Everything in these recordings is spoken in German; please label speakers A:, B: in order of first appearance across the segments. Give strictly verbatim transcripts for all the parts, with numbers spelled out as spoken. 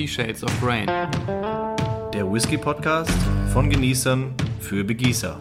A: Fifty Shades of Rain.
B: Der Whisky-Podcast von Genießern für Begießer.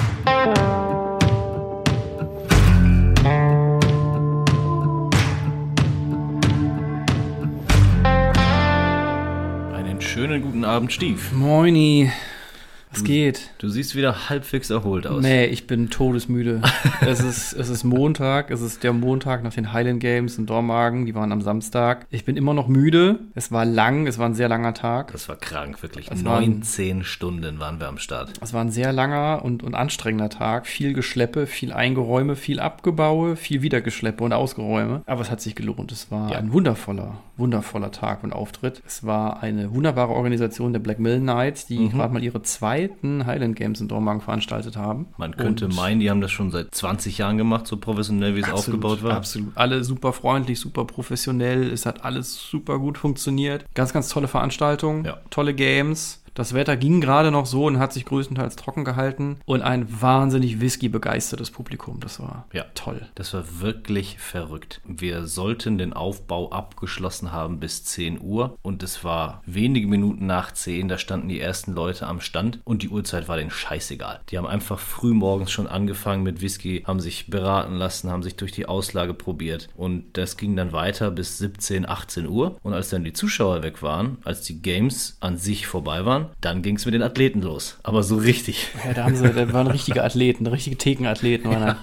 B: Einen schönen guten Abend, Stief.
A: Moini. Was geht?
B: Du siehst wieder halbwegs erholt aus.
A: Nee, ich bin todesmüde. es, ist, es ist Montag, es ist der Montag nach den Highland Games in Dormagen, die waren am Samstag. Ich bin immer noch müde, es war lang, es war ein sehr langer Tag.
B: Das war krank, wirklich.
A: Es
B: neunzehn
A: waren,
B: Stunden waren wir am Start.
A: Es war ein sehr langer und, und anstrengender Tag. Viel Geschleppe, viel Eingeräume, viel Abgebaue, viel Wiedergeschleppe und Ausgeräume. Aber es hat sich gelohnt. Es war ja. ein wundervoller, wundervoller Tag und Auftritt. Es war eine wunderbare Organisation der Black Mill Knights, die mhm. gerade mal ihre zweite Highland Games in Dormagen veranstaltet haben.
B: Man könnte und meinen, die haben das schon seit zwanzig Jahren gemacht, so professionell, wie es
A: absolut,
B: aufgebaut war.
A: Absolut. Alle super freundlich, super professionell. Es hat alles super gut funktioniert. Ganz, ganz tolle Veranstaltung, ja. tolle Games. Das Wetter ging gerade noch so und hat sich größtenteils trocken gehalten. Und ein wahnsinnig Whisky-begeistertes Publikum. Das war
B: ja,
A: toll.
B: Das war wirklich verrückt. Wir sollten den Aufbau abgeschlossen haben bis zehn Uhr. Und es war wenige Minuten nach zehn. Da standen die ersten Leute am Stand. Und die Uhrzeit war denen scheißegal. Die haben einfach früh morgens schon angefangen mit Whisky, haben sich beraten lassen, haben sich durch die Auslage probiert. Und das ging dann weiter bis siebzehn, achtzehn Uhr. Und als dann die Zuschauer weg waren, als die Games an sich vorbei waren, dann ging es mit den Athleten los. Aber so richtig.
A: Ja, da haben sie, da waren richtige Athleten, richtige Thekenathleten. Ja.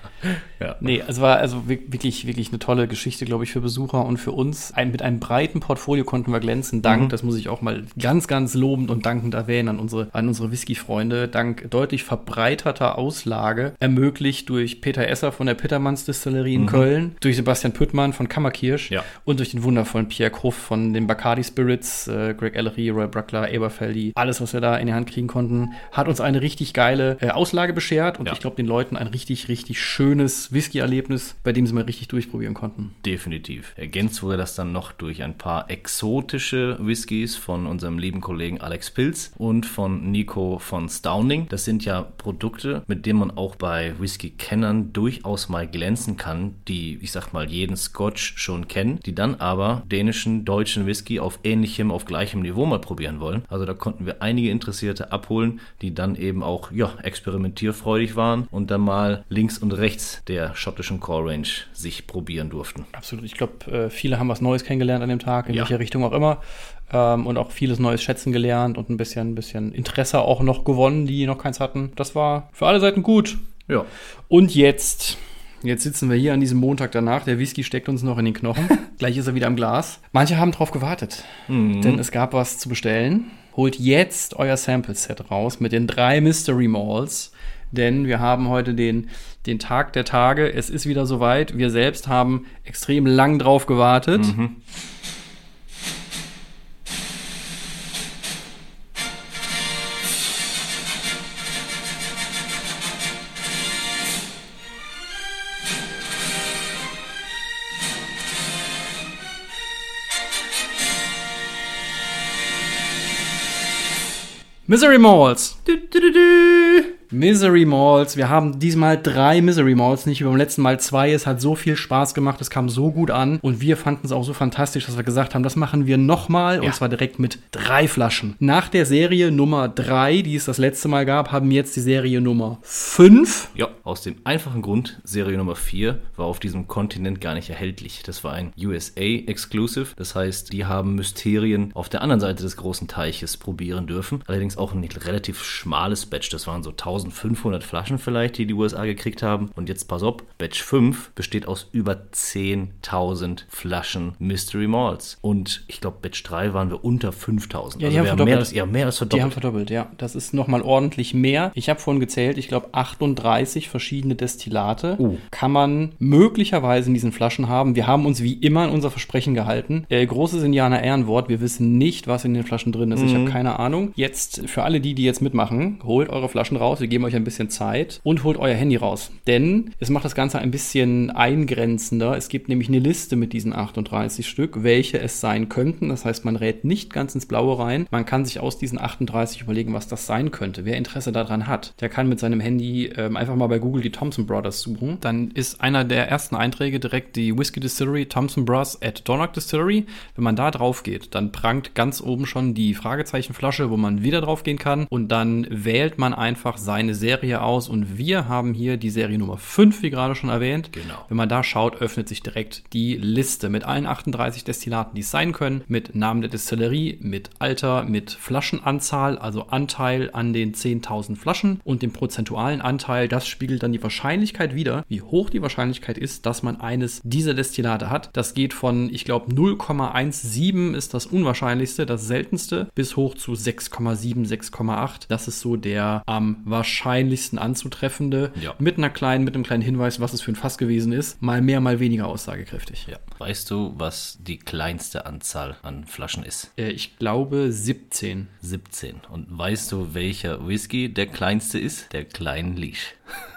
A: Ja. Nee, es war also wirklich, wirklich eine tolle Geschichte, glaube ich, für Besucher und für uns. Ein, mit einem breiten Portfolio konnten wir glänzen. Dank, mhm. das muss ich auch mal ganz, ganz lobend und dankend erwähnen an unsere, an unsere Whisky-Freunde. Dank deutlich verbreiterter Auslage, ermöglicht durch Peter Esser von der Pittermanns Distillerie in mhm. Köln, durch Sebastian Püttmann von Kammerkirsch ja. und durch den wundervollen Pierre Kruff von den Bacardi Spirits, äh, Greg Ellery, Roy Bruckler, Eberfeldi. Alles, was wir da in die Hand kriegen konnten, hat uns eine richtig geile äh, Auslage beschert und ja. ich glaube, den Leuten ein richtig, richtig schönes Whisky-Erlebnis, bei dem sie mal richtig durchprobieren konnten.
B: Definitiv. Ergänzt wurde das dann noch durch ein paar exotische Whiskys von unserem lieben Kollegen Alex Pilz und von Nico von Stauning. Das sind ja Produkte, mit denen man auch bei Whisky-Kennern durchaus mal glänzen kann, die, ich sag mal, jeden Scotch schon kennen, die dann aber dänischen, deutschen Whisky auf ähnlichem, auf gleichem Niveau mal probieren wollen. Also da konnten wir einige Interessierte abholen, die dann eben auch, ja, experimentierfreudig waren und dann mal links und rechts der schottischen Core Range sich probieren durften.
A: Absolut. Ich glaube, viele haben was Neues kennengelernt an dem Tag, in
B: ja.
A: welche Richtung auch immer. Ähm, und auch vieles Neues schätzen gelernt und ein bisschen, ein bisschen Interesse auch noch gewonnen, die noch keins hatten. Das war für alle Seiten gut.
B: Ja.
A: Und jetzt... Jetzt sitzen wir hier an diesem Montag danach. Der Whisky steckt uns noch in den Knochen. Gleich ist er wieder im Glas. Manche haben drauf gewartet, mhm. denn es gab was zu bestellen. Holt jetzt euer Sample-Set raus mit den drei Mystery Malts. Denn wir haben heute den, den Tag der Tage. Es ist wieder soweit. Wir selbst haben extrem lang drauf gewartet.
B: Mhm.
A: Misery Malts. Du, du, du, du. Misery Malts. Wir haben diesmal drei Misery Malts, nicht wie beim letzten Mal zwei. Es hat so viel Spaß gemacht, es kam so gut an und wir fanden es auch so fantastisch, dass wir gesagt haben, das machen wir nochmal ja. und zwar direkt mit drei Flaschen. Nach der Serie Nummer drei, die es das letzte Mal gab, haben wir jetzt die Serie Nummer fünf.
B: Ja, aus dem einfachen Grund, Serie Nummer vier war auf diesem Kontinent gar nicht erhältlich. Das war ein U S A-Exclusive, das heißt, die haben Mysterien auf der anderen Seite des großen Teiches probieren dürfen. Allerdings auch ein relativ schmales Batch, das waren so eintausendfünfhundert Flaschen vielleicht, die die U S A gekriegt haben. Und jetzt pass auf, Batch fünf besteht aus über zehntausend Flaschen Mystery Malts. Und ich glaube, Batch drei waren wir unter fünftausend.
A: Ja, die
B: also
A: haben verdoppelt.
B: Mehr als, ja, mehr als verdoppelt.
A: Die haben verdoppelt, ja. Das ist nochmal ordentlich mehr. Ich habe vorhin gezählt, ich glaube achtunddreißig verschiedene Destillate
B: uh.
A: kann man möglicherweise in diesen Flaschen haben. Wir haben uns wie immer an unser Versprechen gehalten. Äh, großes Indianer Ehrenwort. Wir wissen nicht, was in den Flaschen drin ist. Mhm. Ich habe keine Ahnung. Jetzt, für alle die, die jetzt mitmachen, holt eure Flaschen raus. Wir geben euch ein bisschen Zeit und holt euer Handy raus. Denn es macht das Ganze ein bisschen eingrenzender. Es gibt nämlich eine Liste mit diesen achtunddreißig Stück, welche es sein könnten. Das heißt, man rät nicht ganz ins Blaue rein. Man kann sich aus diesen achtunddreißig überlegen, was das sein könnte. Wer Interesse daran hat, der kann mit seinem Handy ähm, einfach mal bei Google die Thompson Brothers suchen. Dann ist einer der ersten Einträge direkt die Whiskey Distillery Thompson Brothers at Donnock Distillery. Wenn man da drauf geht, dann prangt ganz oben schon die Fragezeichenflasche, wo man wieder drauf gehen kann. Und dann wählt man einfach seine Serie aus. Und wir haben hier die Serie Nummer fünf, wie gerade schon erwähnt.
B: Genau.
A: Wenn man da schaut, öffnet sich direkt die Liste mit allen achtunddreißig Destillaten, die es sein können, mit Namen der Destillerie, mit Alter, mit Flaschenanzahl, also Anteil an den zehntausend Flaschen und dem prozentualen Anteil. Das spiegelt dann die Wahrscheinlichkeit wider, wie hoch die Wahrscheinlichkeit ist, dass man eines dieser Destillate hat. Das geht von, ich glaube, null Komma siebzehn ist das unwahrscheinlichste, das seltenste, bis hoch zu sechs Komma sieben, sechs Komma acht. Das ist so der am wahrscheinlichsten anzutreffende.
B: Ja.
A: Mit einer kleinen, mit einem kleinen Hinweis, was es für ein Fass gewesen ist. Mal mehr, mal weniger aussagekräftig.
B: Ja. Weißt du, was die kleinste Anzahl an Flaschen ist?
A: Äh, ich glaube siebzehn.
B: siebzehn. Und weißt du, welcher Whisky der kleinste ist? Der Kleinlich.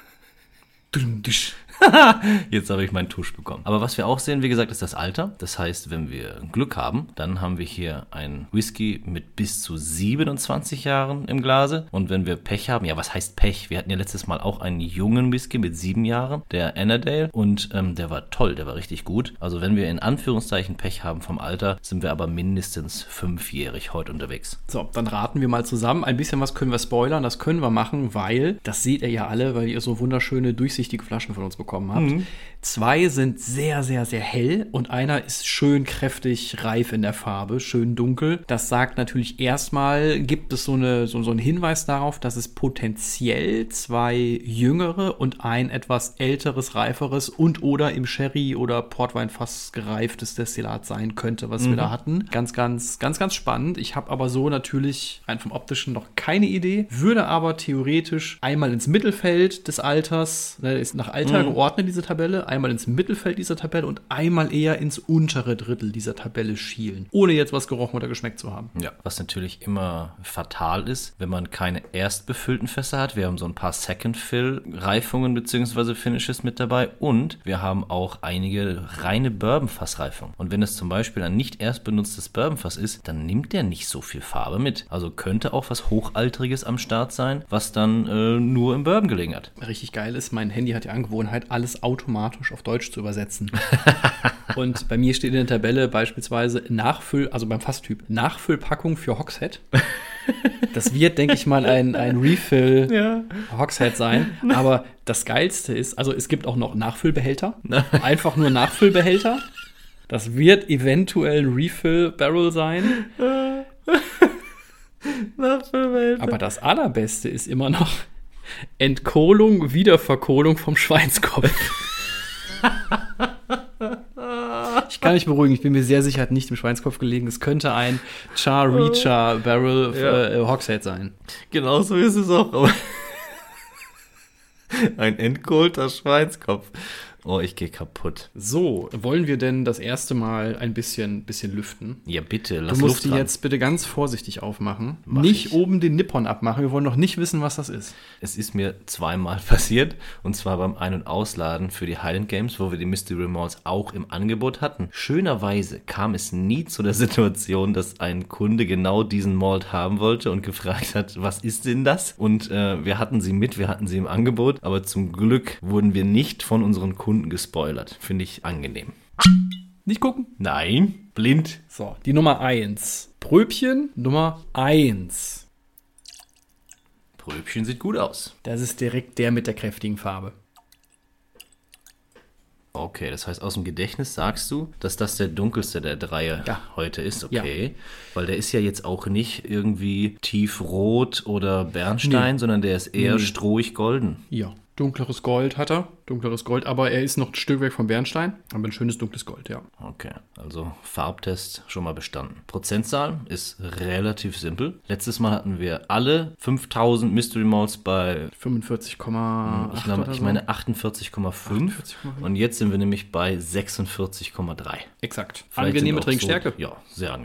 B: Jetzt habe ich meinen Tusch bekommen. Aber was wir auch sehen, wie gesagt, ist das Alter. Das heißt, wenn wir Glück haben, dann haben wir hier einen Whisky mit bis zu siebenundzwanzig Jahren im Glase. Und wenn wir Pech haben, ja, was heißt Pech? Wir hatten ja letztes Mal auch einen jungen Whisky mit sieben Jahren, der Annandale. Und ähm, der war toll, der war richtig gut. Also wenn wir in Anführungszeichen Pech haben vom Alter, sind wir aber mindestens fünfjährig heute unterwegs.
A: So, dann raten wir mal zusammen. Ein bisschen was können wir spoilern, das können wir machen, weil, das seht ihr ja alle, weil ihr so wunderschöne, durchsichtige Flaschen von uns bekommen habt. Mhm. Zwei sind sehr, sehr, sehr hell und einer ist schön kräftig reif in der Farbe, schön dunkel. Das sagt natürlich erstmal, gibt es so, eine, so, so einen Hinweis darauf, dass es potenziell zwei jüngere und ein etwas älteres, reiferes und oder im Sherry- oder Portweinfass gereiftes Destillat sein könnte, was mhm. wir da hatten. Ganz, ganz, ganz, ganz spannend. Ich habe aber so natürlich rein vom Optischen noch keine Idee, würde aber theoretisch einmal ins Mittelfeld des Alters, ne, ist nach Alter mhm. geordnet, diese Tabelle, einmal ins Mittelfeld dieser Tabelle und einmal eher ins untere Drittel dieser Tabelle schielen, ohne jetzt was gerochen oder geschmeckt zu haben.
B: Ja, was natürlich immer fatal ist, wenn man keine erstbefüllten Fässer hat. Wir haben so ein paar Second-Fill-Reifungen bzw. Finishes mit dabei und wir haben auch einige reine Bourbon-Fassreifungen. Und wenn es zum Beispiel ein nicht erst benutztes Bourbon-Fass ist, dann nimmt der nicht so viel Farbe mit. Also könnte auch was Hochaltriges am Start sein, was dann äh, nur im Bourbon gelegen hat.
A: Richtig geil ist, mein Handy hat die Angewohnheit, alles automatisch auf Deutsch zu übersetzen. Und bei mir steht in der Tabelle beispielsweise Nachfüll, also beim Fasstyp, Nachfüllpackung für Hogshead. Das wird, denke ich mal, ein, ein Refill ja. Hogshead sein. Aber das Geilste ist, also es gibt auch noch Nachfüllbehälter. Einfach nur Nachfüllbehälter. Das wird eventuell ein Refill-Barrel sein. Nachfüllbehälter. Aber das Allerbeste ist immer noch Entkohlung, Wiederverkohlung vom Schweinskopf. Ich kann mich beruhigen, ich bin mir sehr sicher, hat nicht im Schweinskopf gelegen. Es könnte ein Char Reacher Barrel ja. äh, Hogshead sein.
B: Genau so ist es auch, aber ein entkohlter Schweinskopf. Oh, ich gehe kaputt.
A: So, wollen wir denn das erste Mal ein bisschen, bisschen lüften?
B: Ja, bitte, lass
A: Du musst
B: Luft
A: die
B: dran.
A: jetzt bitte ganz vorsichtig aufmachen.
B: Mach
A: nicht
B: ich.
A: oben den Nippon abmachen. Wir wollen noch nicht wissen, was das ist.
B: Es ist mir zweimal passiert, und zwar beim Ein- und Ausladen für die Highland Games, wo wir die Mystery Malls auch im Angebot hatten. Schönerweise kam es nie zu der Situation, dass ein Kunde genau diesen Malt haben wollte und gefragt hat, was ist denn das? Und äh, wir hatten sie mit, wir hatten sie im Angebot, aber zum Glück wurden wir nicht von unseren Kunden gespoilert. Finde ich angenehm.
A: Nicht gucken?
B: Nein, blind.
A: So, die Nummer eins. Pröbchen Nummer eins.
B: Pröbchen sieht gut aus.
A: Das ist direkt der mit der kräftigen Farbe.
B: Okay, das heißt, aus dem Gedächtnis sagst du, dass das der dunkelste der drei
A: ja.
B: heute ist. Okay,
A: ja.
B: Weil der ist ja jetzt auch nicht irgendwie tiefrot oder Bernstein, nee. sondern der ist eher nee. strohig golden.
A: Ja, dunkleres Gold hat er. Dunkleres Gold, aber er ist noch ein Stück weg vom Bernstein. Aber ein schönes dunkles Gold, ja.
B: Okay, also Farbtest schon mal bestanden. Prozentzahl ist relativ simpel. Letztes Mal hatten wir alle fünftausend Mystery Malts bei
A: fünfundvierzig Komma acht
B: ich, glaube, ich
A: so.
B: meine achtundvierzig Komma fünf. Und jetzt sind wir nämlich bei sechsundvierzig Komma drei.
A: Exakt.
B: Vielleicht
A: angenehme Trinkstärke.
B: So, ja, sehr angenehm.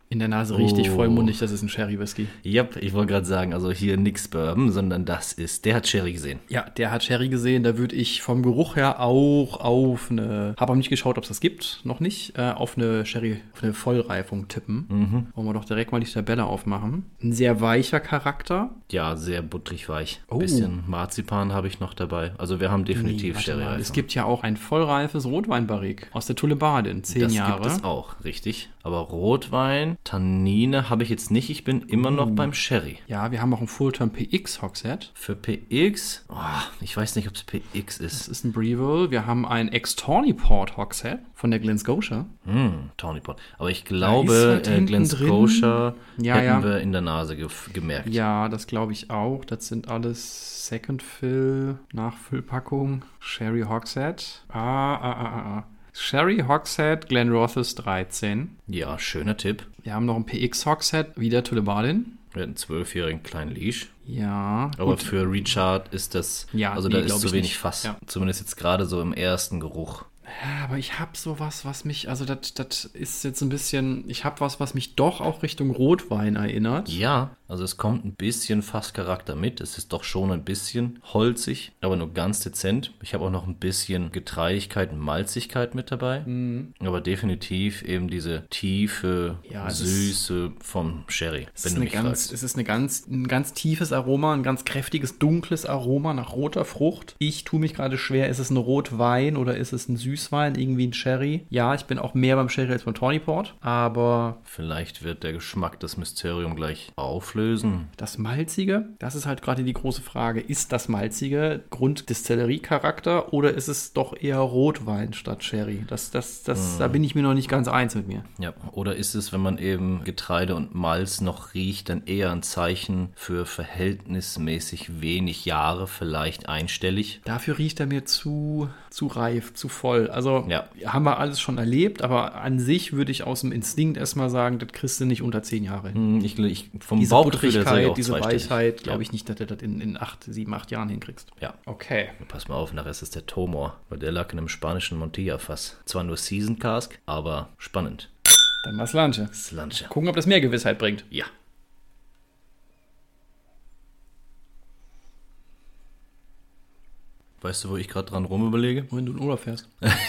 A: In der Nase richtig oh. vollmundig, das ist ein Sherry-Whisky.
B: Ja, yep, ich wollte gerade sagen, also hier nix Bourbon, sondern das ist, der hat Sherry gesehen.
A: Ja, der hat Sherry gesehen, da würde ich vom Geruch her auch auf eine, habe auch nicht geschaut, ob es das gibt, noch nicht, äh, auf eine Sherry, auf eine Vollreifung tippen. Mhm. Wollen wir doch direkt mal die Tabelle aufmachen. Ein sehr weicher Charakter.
B: Ja, sehr butterig weich. Oh. Bisschen Marzipan habe ich noch dabei. Also wir haben definitiv nee, Sherry-Reifung.
A: Es gibt ja auch ein vollreifes Rotweinbarrique aus der Tullibardin, zehn
B: das
A: Jahre.
B: Das gibt es auch, richtig. Aber Rotwein, Tannine habe ich jetzt nicht. Ich bin immer noch uh. beim Sherry.
A: Ja, wir haben auch ein Fullterm P X Hogshead.
B: Für P X? Oh, ich weiß nicht, ob es P X ist.
A: Das ist ein Breville. Wir haben ein Ex-Tawny Port Hogshead von der Glen Scotia.
B: Hm, Tawny Port. Aber ich glaube, halt äh, Glen Scotia ja, hätten ja. wir in der Nase ge- gemerkt.
A: Ja, das glaube ich auch. Das sind alles Second Fill, Nachfüllpackung, Sherry Hogshead. Ah, ah, ah, ah, ah. Sherry Hogshead, Glenrothes dreizehn.
B: Ja, schöner Tipp.
A: Wir haben noch ein P X Hogshead, wieder Tullibardin.
B: Wir hatten einen zwölfjährigen kleinen Leash.
A: Ja.
B: Aber gut. Für Richard ist das,
A: ja,
B: also
A: nee,
B: da ist zu wenig
A: nicht.
B: Fass.
A: Ja.
B: Zumindest jetzt gerade so im ersten Geruch.
A: Ja, aber ich habe sowas, was mich, also das ist jetzt ein bisschen, ich habe was, was mich doch auch Richtung Rotwein erinnert.
B: Ja, also es kommt ein bisschen Fasscharakter mit. Es ist doch schon ein bisschen holzig, aber nur ganz dezent. Ich habe auch noch ein bisschen Getreidigkeit und Malzigkeit mit dabei. Mhm. Aber definitiv eben diese tiefe
A: ja,
B: Süße ist, vom Sherry, wenn du mich
A: ganz,
B: fragst.
A: Es ist eine ganz, ein ganz tiefes Aroma, ein ganz kräftiges, dunkles Aroma nach roter Frucht. Ich tue mich gerade schwer, ist es ein Rotwein oder ist es ein Süßwein, irgendwie ein Sherry? Ja, ich bin auch mehr beim Sherry als beim Tawny Port, aber...
B: Vielleicht wird der Geschmack das Mysterium gleich auflösen.
A: Das Malzige, das ist halt gerade die große Frage. Ist das Malzige Grunddistillerie-Charakter oder ist es doch eher Rotwein statt Sherry? Das, das, das, hm. Da bin ich mir noch nicht ganz eins mit mir.
B: Ja, oder ist es, wenn man eben Getreide und Malz noch riecht, dann eher ein Zeichen für verhältnismäßig wenig Jahre, vielleicht einstellig?
A: Dafür riecht er mir zu, zu reif, zu voll. Also ja. Haben wir alles schon erlebt, aber an sich würde ich aus dem Instinkt erstmal sagen, das kriegst du nicht unter zehn Jahre hin.
B: Ich, ich, vom
A: diese
B: Bauchgefühl,
A: Butterigkeit, diese Weichheit, glaube ja. ich nicht, dass du das in, in acht, sieben, acht Jahren hinkriegst.
B: Ja.
A: Okay.
B: Pass mal auf, nachher ist es der Tomor, weil der lag in einem spanischen Montilla-Fass. Zwar nur Season Cask, aber spannend.
A: Dann mal Slanche.
B: Slanche.
A: Gucken, ob das mehr Gewissheit bringt.
B: Ja. Weißt du, wo ich gerade dran rumüberlege?
A: Wohin du in Urlaub fährst.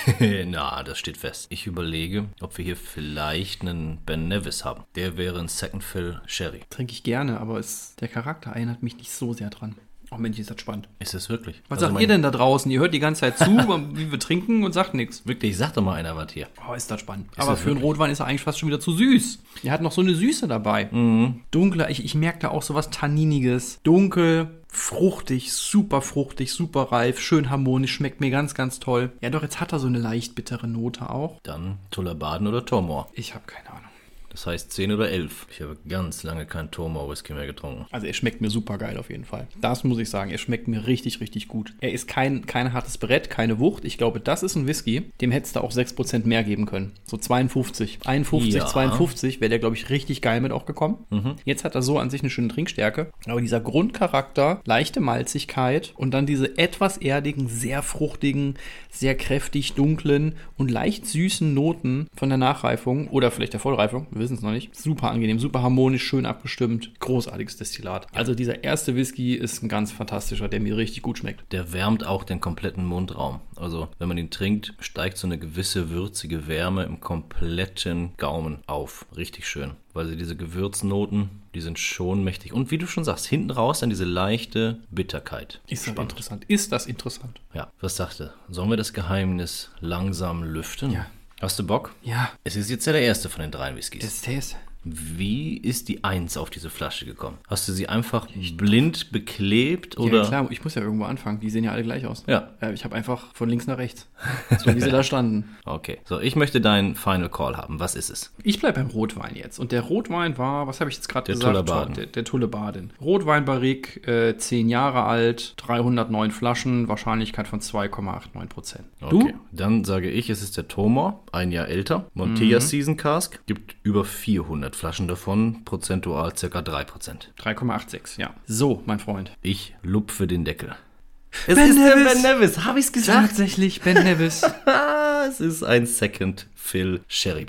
B: Na, das steht fest. Ich überlege, ob wir hier vielleicht einen Ben Nevis haben. Der wäre ein Second Fill Sherry.
A: Trinke ich gerne, aber es, der Charakter erinnert mich nicht so sehr dran. Oh Mensch, ist das spannend.
B: Ist das wirklich?
A: Was also sagt ihr denn da draußen? Ihr hört die ganze Zeit zu, wie wir trinken und sagt nichts.
B: Wirklich, sag doch mal einer was hier.
A: Oh, ist das spannend. Ist aber das für wirklich? Einen Rotwein ist er eigentlich fast schon wieder zu süß. Er hat noch so eine Süße dabei. Mhm. Dunkler, ich, ich merke da auch so was Tanniniges. Dunkel, fruchtig, super fruchtig, super reif, schön harmonisch, schmeckt mir ganz, ganz toll. Ja doch, jetzt hat er so eine leicht bittere Note auch.
B: Dann Tullibardin oder Tomor?
A: Ich habe keine Ahnung.
B: Das heißt zehn oder elf. Ich habe ganz lange keinen Tomor-Whisky mehr getrunken.
A: Also er schmeckt mir super geil auf jeden Fall. Das muss ich sagen. Er schmeckt mir richtig, richtig gut. Er ist kein, kein hartes Brett, keine Wucht. Ich glaube, das ist ein Whisky, dem hättest du auch sechs Prozent mehr geben können. So zweiundfünfzig. einundfünfzig, ja. zweiundfünfzig wäre der, glaube ich, richtig geil mit auch gekommen. Mhm. Jetzt hat er so an sich eine schöne Trinkstärke. Aber dieser Grundcharakter, leichte Malzigkeit und dann diese etwas erdigen, sehr fruchtigen, sehr kräftig dunklen und leicht süßen Noten von der Nachreifung oder vielleicht der Vollreifung, wir wissen es noch nicht. Super angenehm, super harmonisch, schön abgestimmt. Großartiges Destillat. Also dieser erste Whisky ist ein ganz fantastischer, der mir richtig gut schmeckt.
B: Der wärmt auch den kompletten Mundraum. Also wenn man ihn trinkt, steigt so eine gewisse würzige Wärme im kompletten Gaumen auf. Richtig schön. Weil sie diese Gewürznoten, die sind schon mächtig. Und wie du schon sagst, hinten raus dann diese leichte Bitterkeit.
A: Ist das Spannend. interessant? Ist das interessant?
B: Ja, was sagte? Sollen wir das Geheimnis langsam lüften?
A: Ja.
B: Hast du Bock?
A: Ja.
B: Es ist jetzt ja der erste von den drei Whiskys.
A: Das Taste.
B: Wie ist die Eins auf diese Flasche gekommen? Hast du sie einfach blind beklebt? Oder?
A: Ja, klar, ich muss ja irgendwo anfangen. Die sehen ja alle gleich aus.
B: Ja.
A: Ich habe einfach von links nach rechts. So wie sie da standen.
B: Okay, so ich möchte deinen Final Call haben. Was ist es?
A: Ich bleibe beim Rotwein jetzt. Und der Rotwein war, was habe ich jetzt gerade gesagt?
B: Tullibardin.
A: Der, der Tullibardin. Rotweinbarrique, äh, zehn Jahre alt, dreihundertneun Flaschen, Wahrscheinlichkeit von zwei Komma neunundachtzig Prozent.
B: Du? Okay, dann sage ich, es ist der Tomor, ein Jahr älter. Montilla mhm. Season Cask, gibt über vierhundert Flaschen davon, prozentual circa drei Prozent.
A: drei Komma sechsundachtzig, ja. So, mein Freund.
B: Ich lupfe den Deckel. Es
A: Ben
B: ist
A: Nevis.
B: der Ben Nevis, habe ich's gesagt?
A: Tatsächlich Ben Nevis.
B: Es ist ein Second Fill Sherry Butt.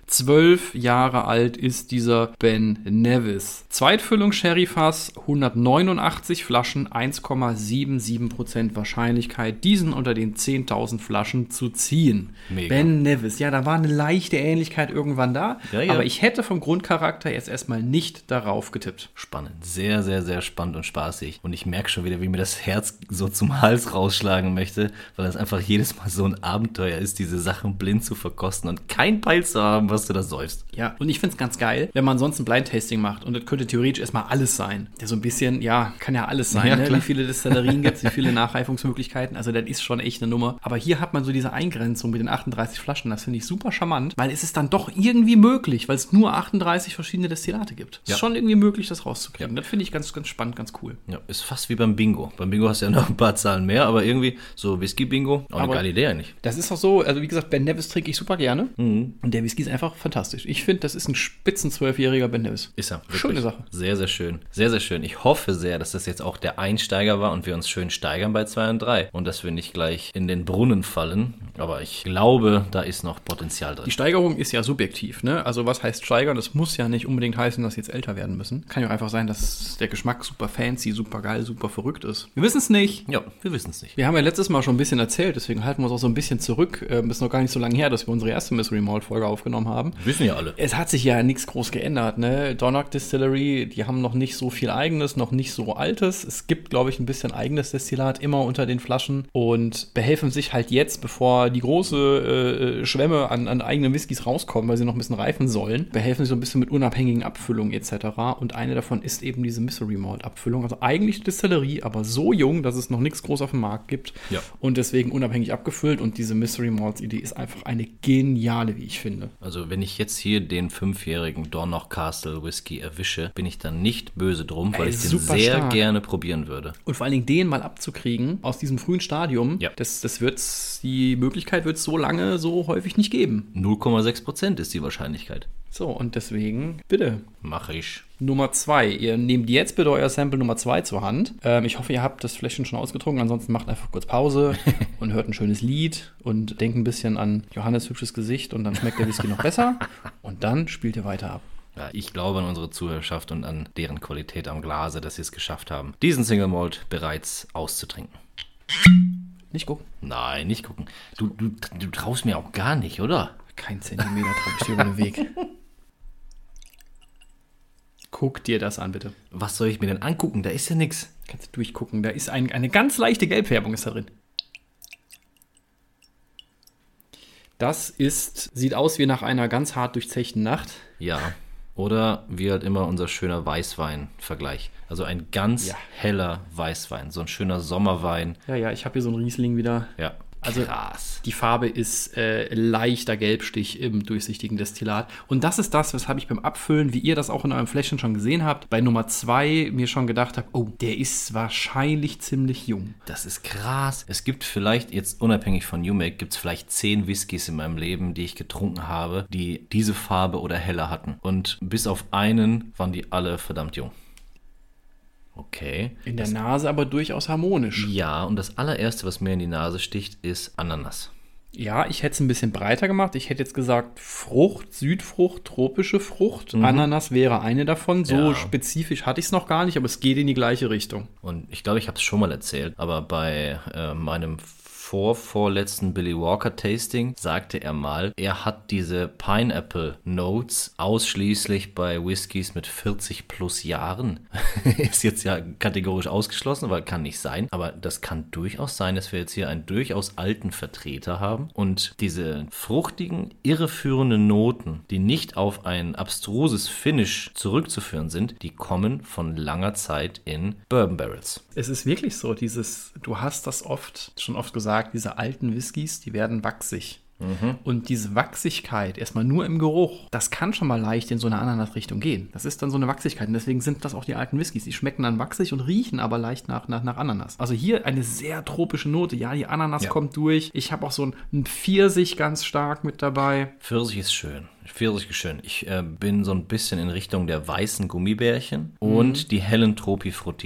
A: Zwölf Jahre alt ist dieser Ben Nevis. Zweitfüllung Sherryfass, hundertneunundachtzig Flaschen, eins Komma siebenundsiebzig Prozent Wahrscheinlichkeit, diesen unter den zehntausend Flaschen zu ziehen.
B: Mega.
A: Ben Nevis, ja, da war eine leichte Ähnlichkeit irgendwann da,
B: ja, ja.
A: aber ich hätte vom Grundcharakter jetzt erstmal nicht darauf getippt.
B: Spannend, sehr, sehr, sehr spannend und spaßig. Und ich merke schon wieder, wie mir das Herz so zum Hals rausschlagen möchte, weil das einfach jedes Mal so ein Abenteuer ist, diese Sachen blind zu verkosten und kein Peil zu haben, was du da säufst.
A: Ja, und ich finde es ganz geil, wenn man sonst ein Blind-Tasting macht und das könnte theoretisch erstmal alles sein. Ja, so ein bisschen, ja, kann ja alles sein,
B: ja,
A: ne? Wie viele Destillerien gibt es, wie viele Nachreifungsmöglichkeiten, also das ist schon echt eine Nummer. Aber hier hat man so diese Eingrenzung mit den achtunddreißig Flaschen, das finde ich super charmant, weil es ist dann doch irgendwie möglich, weil es nur achtunddreißig verschiedene Destillate gibt. Es
B: ja.
A: ist schon irgendwie möglich, das rauszukriegen.
B: Ja.
A: Das finde ich ganz, ganz spannend, ganz cool.
B: Ja, ist fast wie beim Bingo. Beim Bingo hast du ja noch ein paar Zahlen mehr, aber irgendwie so Whisky-Bingo, auch eine
A: aber
B: geile Idee eigentlich.
A: Das ist auch so, also wie gesagt, Ben Nevis trinke ich super gerne
B: Mhm.
A: und der Whisky ist einfach fantastisch. Ich finde, das ist ein spitzen zwölfjähriger Ben Nevis.
B: Ist er. Wirklich.
A: Schöne Sache.
B: Sehr, sehr schön. Sehr, sehr schön. Ich hoffe sehr, dass das jetzt auch der Einsteiger war und wir uns schön steigern bei zwei und drei und dass wir nicht gleich in den Brunnen fallen. Aber ich glaube, da ist noch Potenzial drin.
A: Die Steigerung ist ja subjektiv, ne? Also was heißt steigern? Das muss ja nicht unbedingt heißen, dass sie jetzt älter werden müssen. Kann ja auch einfach sein, dass der Geschmack super fancy, super geil, super verrückt ist. Wir wissen es nicht.
B: Ja, wir wissen es nicht.
A: Wir haben ja letztes Mal schon ein bisschen erzählt, deswegen halten wir uns auch so ein bisschen zurück. Ähm, ist noch gar nicht so lange her, dass wir unsere erste Mystery Malt Folge aufgenommen haben.
B: Wissen ja alle.
A: Es hat sich ja nichts groß geändert, ne? Donnock Distillery, die haben noch nicht so viel Eigenes, noch nicht so Altes. Es gibt, glaube ich, ein bisschen eigenes Destillat immer unter den Flaschen und behelfen sich halt jetzt, bevor die große äh, Schwämme an, an eigenen Whiskys rauskommen, weil sie noch ein bisschen reifen sollen, behelfen sich so ein bisschen mit unabhängigen Abfüllungen et cetera. Und eine davon ist eben diese Mystery Malt Abfüllung. Also eigentlich Distillerie, aber so jung, dass es noch nichts groß auf dem Markt gibt.
B: Ja.
A: Und deswegen unabhängig abgefüllt. Und diese Mystery Malt Idee ist einfach eine geniale, wie ich finde.
B: Also wenn ich jetzt hier den fünfjährigen Dornoch Castle Whisky erwische, bin ich dann nicht böse drum, weil
A: Ey,
B: ich den
A: super
B: sehr
A: stark.
B: gerne probieren würde.
A: Und vor allen Dingen den mal abzukriegen aus diesem frühen Stadium,
B: Ja.
A: das, das wird's, die Möglichkeit wird es so lange, so häufig nicht geben.
B: null Komma sechs Prozent ist die Wahrscheinlichkeit.
A: So, und deswegen, bitte.
B: Mach ich.
A: Nummer zwei. Ihr nehmt jetzt bitte euer Sample Nummer zwei zur Hand. Ähm, ich hoffe, ihr habt das Fläschchen schon ausgetrunken. Ansonsten macht einfach kurz Pause und hört ein schönes Lied und denkt ein bisschen an Johannes hübsches Gesicht und dann schmeckt der Whisky noch besser. Und dann spielt ihr weiter ab.
B: Ja, ich glaube an unsere Zuhörerschaft und an deren Qualität am Glase, dass sie es geschafft haben, diesen Single Malt bereits auszutrinken.
A: Nicht gucken.
B: Nein, nicht gucken. Du, du, du traust mir auch gar nicht, oder?
A: Kein Zentimeter trage ich dir über den Weg. Guck dir das an, bitte.
B: Was soll ich mir denn angucken? Da ist ja nichts.
A: Kannst du durchgucken. Da ist ein, eine ganz leichte Gelbfärbung ist da drin. Das ist, sieht aus wie nach einer ganz hart durchzechten Nacht.
B: Ja. Oder wie halt immer unser schöner Weißwein-Vergleich. Also ein ganz
A: Ja.
B: heller Weißwein. So ein schöner Sommerwein.
A: Ja, ja, ich habe hier so einen Riesling wieder.
B: Ja.
A: Also
B: krass.
A: Die Farbe ist äh, leichter Gelbstich im durchsichtigen Destillat. Und das ist das, weshalb ich beim Abfüllen, wie ihr das auch in eurem Fläschchen schon gesehen habt, bei Nummer zwei mir schon gedacht habe, oh, der ist wahrscheinlich ziemlich jung.
B: Das ist krass. Es gibt vielleicht, jetzt unabhängig von New Make, gibt es vielleicht zehn Whiskys in meinem Leben, die ich getrunken habe, die diese Farbe oder heller hatten. Und bis auf einen waren die alle verdammt jung. Okay.
A: In der Nase aber durchaus harmonisch.
B: Ja, und das allererste, was mir in die Nase sticht, ist Ananas.
A: Ja, ich hätte es ein bisschen breiter gemacht. Ich hätte jetzt gesagt Frucht, Südfrucht, tropische Frucht.
B: Mhm.
A: Ananas wäre eine davon. So
B: Ja.
A: spezifisch hatte ich es noch gar nicht, aber es geht in die gleiche Richtung.
B: Und ich glaube, ich habe es schon mal erzählt, aber bei äh, meinem vorvorletzten Billy Walker Tasting sagte er mal, er hat diese Pineapple Notes ausschließlich bei Whiskys mit vierzig plus Jahren. Ist jetzt ja kategorisch ausgeschlossen, weil kann nicht sein. Aber das kann durchaus sein, dass wir jetzt hier einen durchaus alten Vertreter haben. Und diese fruchtigen, irreführenden Noten, die nicht auf ein abstruses Finish zurückzuführen sind, die kommen von langer Zeit in Bourbon Barrels.
A: Es ist wirklich so, dieses, du hast das oft, schon oft gesagt, diese alten Whiskys, die werden wachsig. Mhm. Und diese Wachsigkeit, erstmal nur im Geruch, das kann schon mal leicht in so eine Ananas-Richtung gehen. Das ist dann so eine Wachsigkeit und deswegen sind das auch die alten Whiskys. Die schmecken dann wachsig und riechen aber leicht nach, nach, nach Ananas. Also hier eine sehr tropische Note. Ja, die Ananas
B: Ja.
A: kommt durch. Ich habe auch so einen Pfirsich ganz stark mit dabei.
B: Pfirsich ist schön. Pfirsich ist schön. Ich äh, bin so ein bisschen in Richtung der weißen Gummibärchen und die hellen Tropifrutti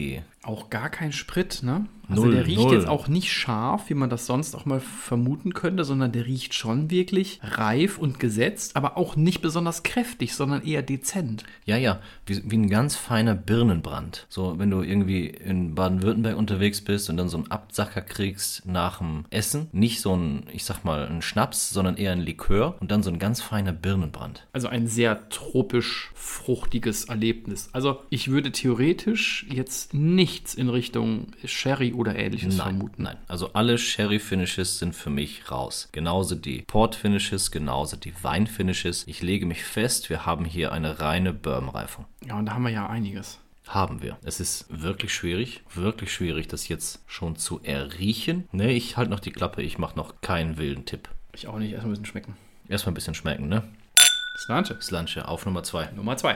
A: Auch gar kein Sprit, ne? Also
B: Null,
A: der riecht
B: null.
A: jetzt auch nicht scharf, wie man das sonst auch mal vermuten könnte, sondern der riecht schon wirklich reif und gesetzt, aber auch nicht besonders kräftig, sondern eher dezent.
B: Ja, ja, wie, wie ein ganz feiner Birnenbrand. So, wenn du irgendwie in Baden-Württemberg unterwegs bist und dann so einen Absacker kriegst nach dem Essen. Nicht so ein, ich sag mal, ein Schnaps, sondern eher ein Likör und dann so ein ganz feiner Birnenbrand.
A: Also ein sehr tropisch fruchtiges Erlebnis. Also ich würde theoretisch jetzt nichts in Richtung Sherry oder ähnliches
B: Nein,
A: vermuten.
B: nein. Also alle Sherry-Finishes sind für mich raus. Genauso die Port-Finishes, genauso die Wein-Finishes. Ich lege mich fest, wir haben hier eine reine Bourbon-Reifung.
A: Ja, und da haben wir ja einiges.
B: Haben wir. Es ist wirklich schwierig, wirklich schwierig, das jetzt schon zu erriechen. Ne, ich halte noch die Klappe, ich mache noch keinen wilden Tipp.
A: Ich auch nicht, erstmal ein bisschen schmecken.
B: Erstmal ein bisschen schmecken, ne?
A: Slanche.
B: Slanche auf Nummer zwei.
A: Nummer zwei.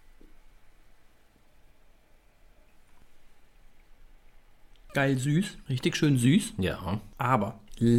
A: Geil süß, richtig schön süß,
B: Ja.
A: aber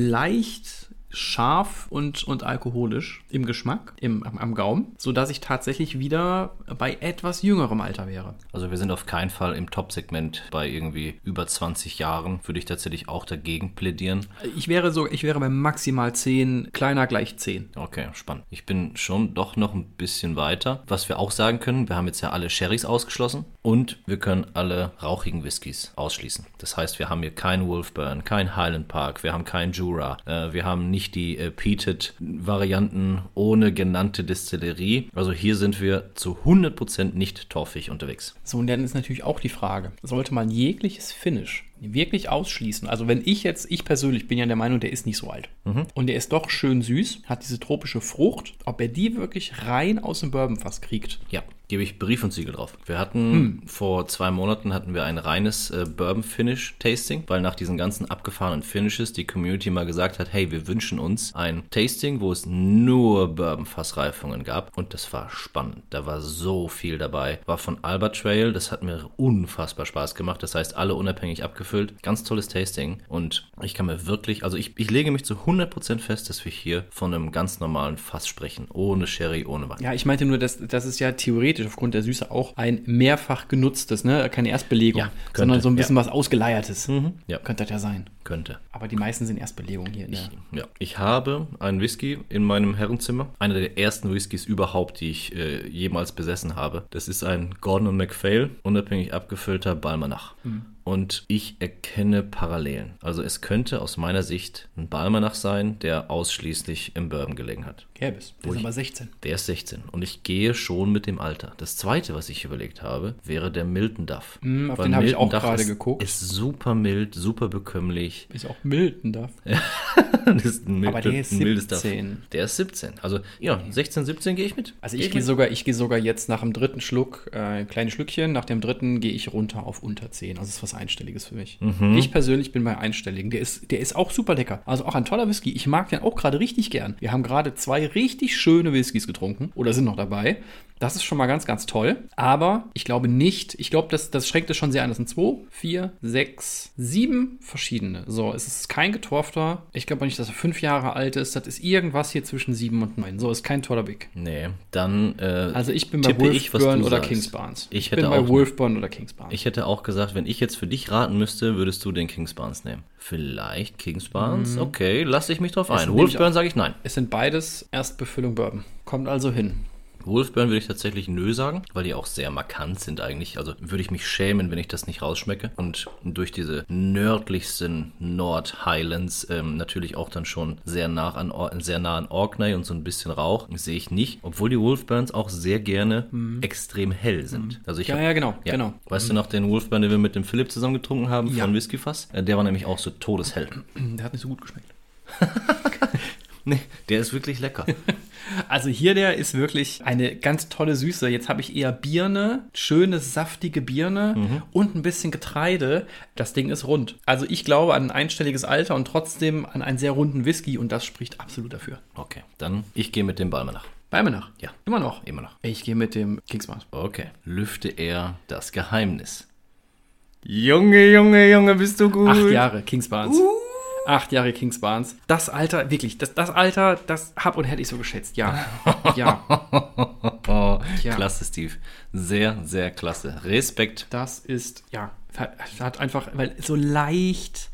A: leicht scharf und, und alkoholisch im Geschmack, im, am, am Gaumen, sodass ich tatsächlich wieder bei etwas jüngerem Alter wäre.
B: Also wir sind auf keinen Fall im Top-Segment bei irgendwie über zwanzig Jahren. Würde ich tatsächlich auch dagegen plädieren.
A: Ich wäre so, ich wäre bei maximal zehn, kleiner gleich zehn.
B: Okay, spannend. Ich bin schon doch noch ein bisschen weiter. Was wir auch sagen können, wir haben jetzt ja alle Sherrys ausgeschlossen und wir können alle rauchigen Whiskys ausschließen. Das heißt, wir haben hier kein Wolfburn, kein Highland Park, wir haben kein Jura, äh, wir haben nicht die äh, Peated-Varianten ohne genannte Destillerie. Also hier sind wir zu hundert Prozent nicht torfig unterwegs.
A: So, und dann ist natürlich auch die Frage, sollte man jegliches Finish wirklich ausschließen? Also wenn ich jetzt, ich persönlich bin ja der Meinung, der ist nicht so alt. Mhm. Und der ist doch schön süß, hat diese tropische Frucht, ob er die wirklich rein aus dem Bourbonfass kriegt.
B: Ja, gebe ich Brief und Siegel drauf. Wir hatten, hm. vor zwei Monaten hatten wir ein reines äh, Bourbon-Finish-Tasting, weil nach diesen ganzen abgefahrenen Finishes die Community mal gesagt hat, hey, wir wünschen uns ein Tasting, wo es nur Bourbon-Fassreifungen gab. Und das war spannend. Da war so viel dabei. War von Albert Trail, das hat mir unfassbar Spaß gemacht. Das heißt, alle unabhängig abgefüllt. Ganz tolles Tasting. Und ich kann mir wirklich, also ich, ich lege mich zu hundert Prozent fest, dass wir hier von einem ganz normalen Fass sprechen. Ohne Sherry, ohne Wein.
A: Ja, ich meinte nur, dass das ist ja theoretisch aufgrund der Süße auch ein mehrfach genutztes, ne? Keine Erstbelegung,
B: ja, könnte,
A: sondern so ein bisschen
B: ja.
A: was Ausgeleiertes.
B: Mhm, ja.
A: Könnte das ja sein.
B: Könnte.
A: Aber die meisten sind Erstbelegung hier.
B: Ich, ja. ich habe einen Whisky in meinem Herrenzimmer. Einer der ersten Whiskys überhaupt, die ich äh, jemals besessen habe. Das ist ein Gordon und MacPhail, unabhängig abgefüllter Balmenach. Mhm. Und ich erkenne Parallelen. Also es könnte aus meiner Sicht ein Balmenach sein, der ausschließlich im Bourbon gelegen hat.
A: Gäbe es. Der ist aber sechzehn.
B: Der ist sechzehn. Und ich gehe schon mit dem Alter. Das zweite, was ich überlegt habe, wäre der Milton Duff.
A: Mm, auf Weil den habe ich auch gerade
B: ist,
A: geguckt.
B: Ist super mild, super bekömmlich.
A: Ist auch Milton Duff.
B: Das ist ein,
A: aber der ist siebzehn.
B: Duff. Der ist siebzehn. Also ja, sechzehn, siebzehn gehe ich mit.
A: Also ich gehe sogar, ich gehe sogar jetzt nach dem dritten Schluck, äh, kleine Schlückchen, nach dem dritten gehe ich runter auf unter zehn. Also das ist was Einstelliges für mich. Mhm. Ich persönlich bin bei Einstelligen. Der ist, der ist auch super lecker. Also auch ein toller Whisky. Ich mag den auch gerade richtig gern. Wir haben gerade zwei richtig schöne Whiskys getrunken oder sind noch dabei. Das ist schon mal ganz, ganz toll. Aber ich glaube nicht, ich glaube, das, das schränkt es schon sehr an. Das sind zwei, vier, sechs, sieben verschiedene. So, es ist kein getorfter. Ich glaube auch nicht, dass er fünf Jahre alt ist. Das ist irgendwas hier zwischen sieben und neun. So, ist kein toller Big.
B: Nee, dann äh,
A: also ich bin bei Wolfburn oder Kingsbarns.
B: Ich,
A: ich bin bei Wolfburn oder Kingsbarns.
B: Ich hätte auch gesagt, wenn ich jetzt für dich raten müsste, würdest du den Kingsbarns nehmen. Vielleicht Kingsbarns? Mhm. Okay, lasse ich mich drauf ein. Wolfburn sage ich nein.
A: Es sind beides Erstbefüllung Bourbon. Kommt also hin.
B: Wolfburn würde ich tatsächlich nö sagen, weil die auch sehr markant sind eigentlich. Also würde ich mich schämen, wenn ich das nicht rausschmecke. Und durch diese nördlichsten Nord-Highlands ähm, natürlich auch dann schon sehr nah an, sehr nah an Orkney und so ein bisschen Rauch sehe ich nicht. Obwohl die Wolfburns auch sehr gerne mhm. extrem hell sind.
A: Mhm.
B: Also ich
A: ja,
B: hab,
A: ja, genau,
B: ja.
A: genau.
B: Weißt
A: mhm.
B: du noch den Wolfburn, den wir mit dem Philipp zusammen getrunken haben
A: ja.
B: von Whiskyfass? Der war nämlich auch so todeshell.
A: Der hat nicht so gut geschmeckt.
B: Nee, der ist wirklich lecker.
A: Also hier, der ist wirklich eine ganz tolle Süße. Jetzt habe ich eher Birne, schöne, saftige Birne mhm. und ein bisschen Getreide. Das Ding ist rund. Also ich glaube an ein einstelliges Alter und trotzdem an einen sehr runden Whisky und das spricht absolut dafür.
B: Okay, dann ich gehe mit dem Balmenach.
A: Balmenach?
B: Ja.
A: Immer noch?
B: Immer noch.
A: Ich gehe mit dem Kingsbarns.
B: Okay. Lüfte er das Geheimnis. Junge, Junge, Junge, bist du gut.
A: Acht Jahre Kingsbarns. Uh. Acht Jahre Kingsbarns. Das Alter, wirklich, das, das Alter, das hab und hätte ich so geschätzt. Ja, ja.
B: ja. Klasse, Steve. Sehr, sehr klasse. Respekt.
A: Das ist, ja, Hat einfach, weil so leicht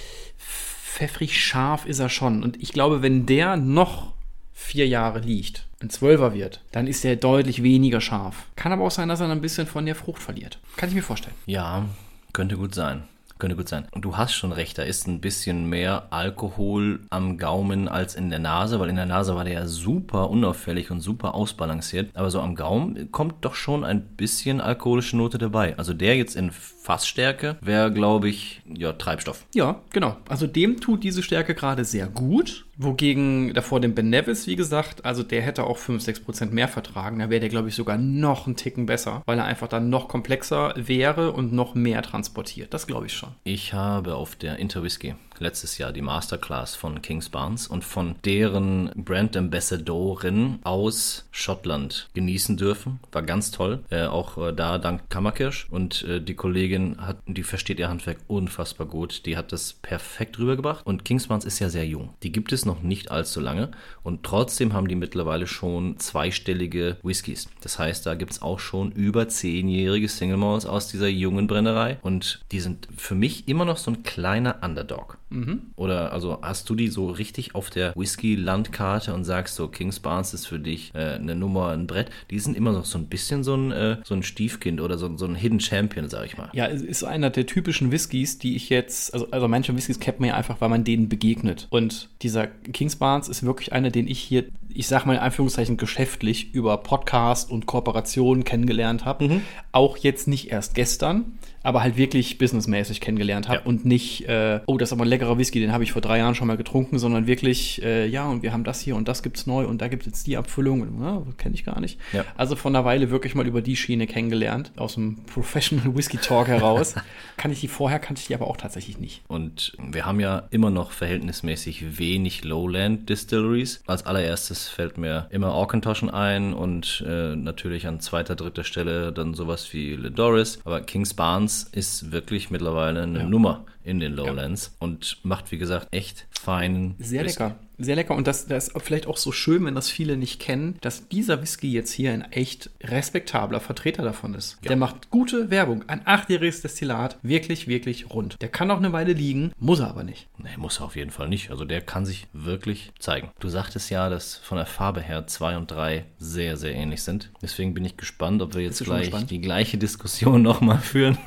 A: pfeffrig scharf ist er schon. Und ich glaube, wenn der noch vier Jahre liegt, ein Zwölfer wird, dann ist der deutlich weniger scharf. Kann aber auch sein, dass er ein bisschen von der Frucht verliert. Kann ich mir vorstellen.
B: Ja, könnte gut sein. Könnte gut sein. Und du hast schon recht, da ist ein bisschen mehr Alkohol am Gaumen als in der Nase, weil in der Nase war der ja super unauffällig und super ausbalanciert. Aber so am Gaumen kommt doch schon ein bisschen alkoholische Note dabei. Also der jetzt in Fassstärke wäre, glaube ich, ja, Treibstoff.
A: Ja, genau. Also dem tut diese Stärke gerade sehr gut. Wogegen davor dem Ben Nevis, wie gesagt, also der hätte auch fünf, sechs Prozent mehr vertragen. Da wäre der, glaube ich, sogar noch einen Ticken besser, weil er einfach dann noch komplexer wäre und noch mehr transportiert. Das glaube ich schon.
B: Ich habe auf der Interwhisky letztes Jahr die Masterclass von King's Barnes und von deren Brand Ambassadorin aus Schottland genießen dürfen. War ganz toll. Äh, auch äh, da dank Kammerkirsch. Und äh, die Kollegin, hat, die versteht ihr Handwerk unfassbar gut. Die hat das perfekt rübergebracht. Und King's Barnes ist ja sehr jung. Die gibt es noch nicht allzu lange. Und trotzdem haben die mittlerweile schon zweistellige Whiskys. Das heißt, da gibt es auch schon über zehnjährige Single Malts aus dieser jungen Brennerei. Und die sind für mich immer noch so ein kleiner Underdog. Mhm. Oder also hast du die so richtig auf der Whisky-Landkarte und sagst so, King's Barnes ist für dich äh, eine Nummer, ein Brett. Die sind immer noch so ein bisschen so ein, äh, so ein Stiefkind oder so, so ein Hidden Champion, sag ich mal.
A: Ja, es ist einer der typischen Whiskys, die ich jetzt, also, also manche Whiskys kennt man ja einfach, weil man denen begegnet. Und dieser King's Barnes ist wirklich einer, den ich hier, ich sag mal in Anführungszeichen geschäftlich über Podcast und Kooperationen kennengelernt habe. Mhm. Auch jetzt nicht erst gestern, aber halt wirklich businessmäßig kennengelernt habe. Ja. Und nicht, äh, oh, das ist aber ein leckerer Whisky, den habe ich vor drei Jahren schon mal getrunken, sondern wirklich, äh, ja, und wir haben das hier und das gibt's neu und da gibt es jetzt die Abfüllung. Und, ja, kenne ich gar nicht. Ja. Also von einer Weile wirklich mal über die Schiene kennengelernt, aus dem Professional Whisky Talk heraus. Kann ich die vorher, kannte ich die aber auch tatsächlich nicht.
B: Und wir haben ja immer noch verhältnismäßig wenig Lowland Distilleries. Als allererstes fällt mir immer Auchentoshan ein und äh, natürlich an zweiter, dritter Stelle dann sowas wie Le Doris. Aber King's Barnes ist wirklich mittlerweile eine ja. Nummer in den Lowlands ja. und macht, wie gesagt, echt feinen
A: Sehr Whisky. lecker. Sehr lecker und das, das ist vielleicht auch so schön, wenn das viele nicht kennen, dass dieser Whisky jetzt hier ein echt respektabler Vertreter davon ist. Ja. Der macht gute Werbung. Ein achtjähriges Destillat, wirklich, wirklich rund. Der kann auch eine Weile liegen, muss er aber nicht.
B: Nee, muss er auf jeden Fall nicht. Also der kann sich wirklich zeigen. Du sagtest ja, dass von der Farbe her zwei und drei sehr, sehr ähnlich sind. Deswegen bin ich gespannt, ob wir jetzt gleich die gleiche Diskussion nochmal führen.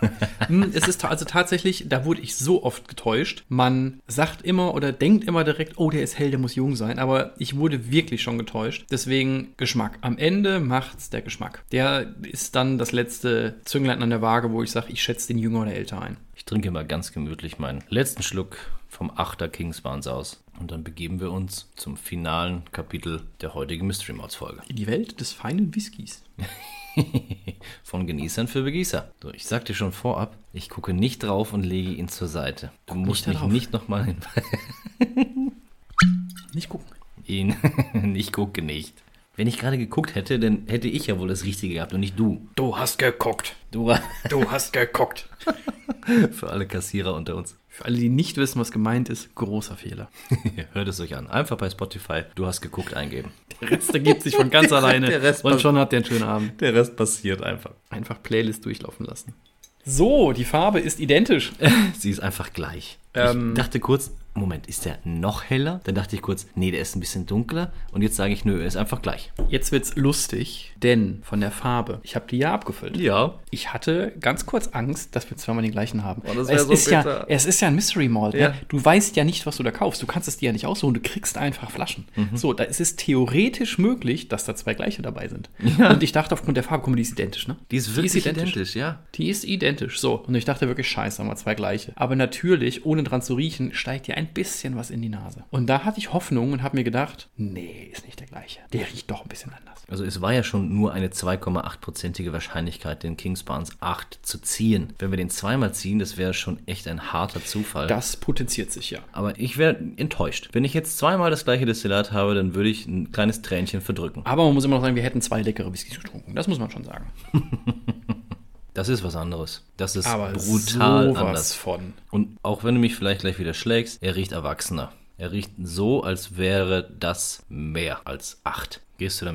A: Es ist also tatsächlich, da wurde ich so oft getäuscht. Man sagt immer oder denkt immer direkt, oh, der ist hell, der muss jung sein, aber ich wurde wirklich schon getäuscht. Deswegen Geschmack. Am Ende macht's der Geschmack. Der ist dann das letzte Zünglein an der Waage, wo ich sage, ich schätze den jünger oder älter ein.
B: Ich trinke mal ganz gemütlich meinen letzten Schluck vom Achter King's Barnes aus. Und dann begeben wir uns zum finalen Kapitel der heutigen Mystery Malts Folge.
A: In die Welt des feinen Whiskys.
B: Von Genießern für Begießer. So, ich sagte schon vorab, ich gucke nicht drauf und lege ihn zur Seite. Du Guck musst mich nicht nochmal hin.
A: Nicht gucken.
B: Ihn, ich gucke nicht. Wenn ich gerade geguckt hätte, dann hätte ich ja wohl das Richtige gehabt und nicht du.
A: Du hast geguckt.
B: Du,
A: du hast geguckt.
B: Für alle Kassierer unter uns.
A: Für alle, die nicht wissen, was gemeint ist, großer Fehler.
B: Hört es euch an. Einfach bei Spotify, du hast geguckt, eingeben.
A: Der Rest ergibt sich von ganz alleine.
B: Der Rest
A: und schon habt ihr einen schönen Abend.
B: Der Rest passiert einfach.
A: Einfach Playlist durchlaufen lassen. So, die Farbe ist identisch.
B: Sie ist einfach gleich. Ähm, ich dachte kurz, Moment, ist der noch heller? Dann dachte ich kurz, nee, der ist ein bisschen dunkler. Und jetzt sage ich, nö, er ist einfach gleich.
A: Jetzt wird's lustig, denn von der Farbe, ich habe die ja abgefüllt.
B: Ja.
A: Ich hatte ganz kurz Angst, dass wir zweimal den gleichen haben.
B: Oh, das
A: es,
B: so
A: ist ja, es ist ja ein Mystery Malt.
B: Ja.
A: Ne? Du weißt ja nicht, was du da kaufst. Du kannst es dir ja nicht aussuchen. Du kriegst einfach Flaschen. Mhm. So, da ist es theoretisch möglich, dass da zwei gleiche dabei sind. Ja. Und ich dachte, aufgrund der Farbe, guck mal, die ist identisch, ne?
B: Die ist wirklich die ist identisch. identisch, ja.
A: Die ist identisch, so. Und ich dachte wirklich, scheiße, haben wir zwei gleiche. Aber natürlich, ohne dran zu riechen, steigt dir ein bisschen was in die Nase. Und da hatte ich Hoffnung und habe mir gedacht, nee, ist nicht der gleiche. Der riecht doch ein bisschen anders.
B: Also es war ja schon nur eine zwei Komma acht prozentige Wahrscheinlichkeit, den King's Barnes acht zu ziehen. Wenn wir den zweimal ziehen, das wäre schon echt ein harter Zufall.
A: Das potenziert sich, ja.
B: Aber ich wäre enttäuscht. Wenn ich jetzt zweimal das gleiche Destillat habe, dann würde ich ein kleines Tränchen verdrücken.
A: Aber man muss immer noch sagen, wir hätten zwei leckere Whiskys getrunken. Das muss man schon sagen.
B: Das ist was anderes. Das ist
A: aber
B: brutal
A: sowas
B: anders.
A: Von.
B: Und auch wenn du mich vielleicht gleich wieder schlägst, er riecht erwachsener. Er riecht so, als wäre das mehr als acht. Gehst du damit?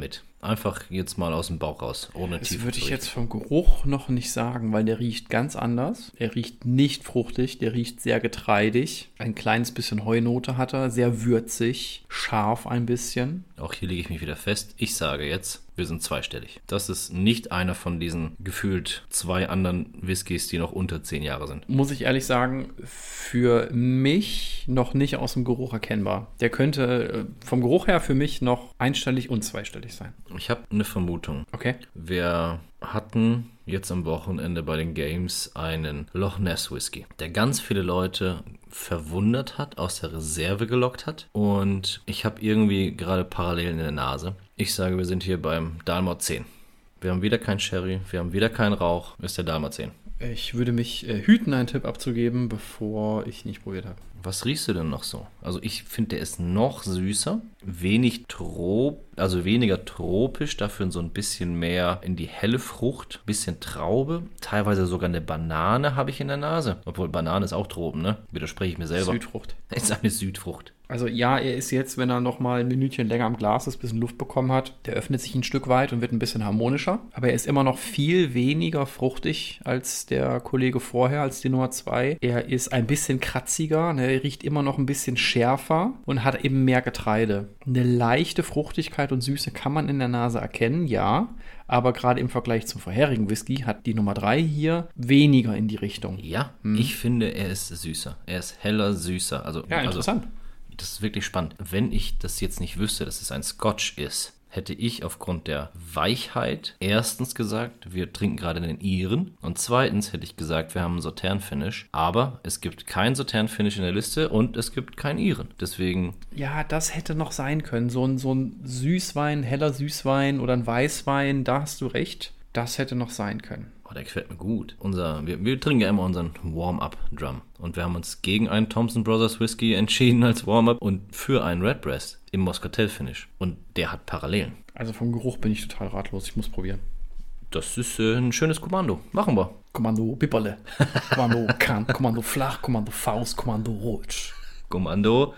B: Einfach jetzt mal aus dem Bauch raus, ohne
A: Das
B: Tiefe
A: würde ich
B: zu
A: jetzt vom Geruch noch nicht sagen, weil der riecht ganz anders. Er riecht nicht fruchtig, der riecht sehr getreidig. Ein kleines bisschen Heunote hat er, sehr würzig, scharf ein bisschen.
B: Auch hier lege ich mich wieder fest. Ich sage jetzt, wir sind zweistellig. Das ist nicht einer von diesen gefühlt zwei anderen Whiskys, die noch unter zehn Jahre sind.
A: Muss ich ehrlich sagen, für mich noch nicht aus dem Geruch erkennbar. Der könnte äh, vom Geruch her für mich noch einstellig und zweistellig sein.
B: Ich habe eine Vermutung.
A: Okay.
B: Wir hatten jetzt am Wochenende bei den Games einen Loch Ness Whisky, der ganz viele Leute verwundert hat, aus der Reserve gelockt hat. Und ich habe irgendwie gerade Parallelen in der Nase. Ich sage, wir sind hier beim Dalmor zehn. Wir haben wieder kein Sherry, wir haben wieder keinen Rauch. Ist der Dalmor zehn.
A: Ich würde mich äh, hüten, einen Tipp abzugeben, bevor ich nicht probiert habe.
B: Was riechst du denn noch so? Also ich finde, der ist noch süßer, wenig trop, also weniger tropisch, dafür so ein bisschen mehr in die helle Frucht, bisschen Traube, teilweise sogar eine Banane habe ich in der Nase. Obwohl Banane ist auch Tropen, ne? Widerspreche ich mir selber.
A: Südfrucht.
B: Ist eine Südfrucht.
A: Also ja, er ist jetzt, wenn er noch mal ein Minütchen länger am Glas ist, ein bisschen Luft bekommen hat, der öffnet sich ein Stück weit und wird ein bisschen harmonischer. Aber er ist immer noch viel weniger fruchtig als der Kollege vorher, als die Nummer zwei. Er ist ein bisschen kratziger, ne? Er riecht immer noch ein bisschen schärfer und hat eben mehr Getreide. Eine leichte Fruchtigkeit und Süße kann man in der Nase erkennen, ja. Aber gerade im Vergleich zum vorherigen Whisky hat die Nummer drei hier weniger in die Richtung.
B: Ja, hm. Ich finde, er ist süßer. Er ist heller, süßer. Also,
A: ja, interessant.
B: Also, das ist wirklich spannend. Wenn ich das jetzt nicht wüsste, dass es ein Scotch ist, hätte ich aufgrund der Weichheit erstens gesagt, wir trinken gerade den Iren. Und zweitens hätte ich gesagt, wir haben einen Sautern-Finish. Aber es gibt kein Sautern-Finish in der Liste und es gibt keinen Iren. Deswegen...
A: Ja, das hätte noch sein können. So ein, so ein Süßwein, heller Süßwein oder ein Weißwein, da hast du recht. Das hätte noch sein können.
B: Oh, der gefällt mir gut. Unser, wir, wir trinken ja immer unseren Warm-Up-Drum. Und wir haben uns gegen einen Thompson Brothers Whisky entschieden als Warm-Up und für einen Redbreast im Moscatel-Finish. Und der hat Parallelen.
A: Also vom Geruch bin ich total ratlos. Ich muss probieren.
B: Das ist äh, ein schönes Kommando. Machen wir.
A: Kommando Bipperle. Kommando Kant. Kommando Flach. Kommando Faust. Kommando Rutsch.
B: Kommando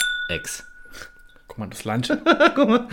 B: X.
A: Kommando Slanch.
B: Guck mal.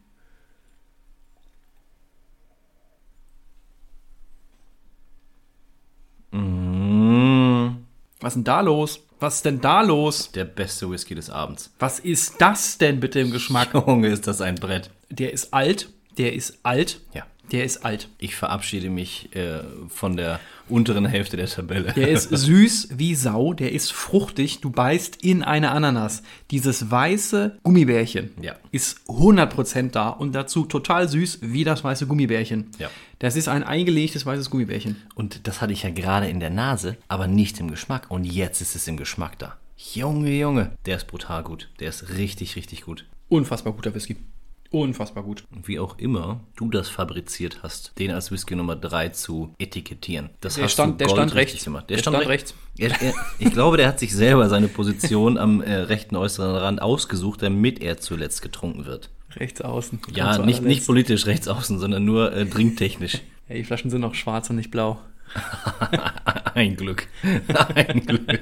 A: Was ist denn da los? Was ist denn da los?
B: Der beste Whisky des Abends.
A: Was ist das denn bitte im Geschmack?
B: Junge, ist das ein Brett.
A: Der ist alt. Der ist alt.
B: Ja.
A: Der ist alt.
B: Ich verabschiede mich äh, von der unteren Hälfte der Tabelle.
A: Der ist süß wie Sau. Der ist fruchtig. Du beißt in eine Ananas. Dieses weiße Gummibärchen
B: ja.
A: ist hundert Prozent da und dazu total süß wie das weiße Gummibärchen.
B: Ja.
A: Das ist ein eingelegtes weißes Gummibärchen.
B: Und das hatte ich ja gerade in der Nase, aber nicht im Geschmack. Und jetzt ist es im Geschmack da. Junge, Junge. Der ist brutal gut. Der ist richtig, richtig gut.
A: Unfassbar guter Whisky. Unfassbar gut.
B: Wie auch immer du das fabriziert hast, den als Whisky Nummer drei zu etikettieren. Das
A: der
B: hast
A: stand,
B: du
A: der stand rechts.
B: gemacht.
A: Der, der stand, stand rechts.
B: rechts. Er, er, ich glaube, der hat sich selber seine Position am äh, rechten äußeren Rand ausgesucht, damit er zuletzt getrunken wird.
A: Rechts außen.
B: Ja, nicht, nicht politisch rechts außen, sondern nur äh, trinktechnisch.
A: Ja, die Flaschen sind noch schwarz und nicht blau.
B: Ein Glück. Ein Glück.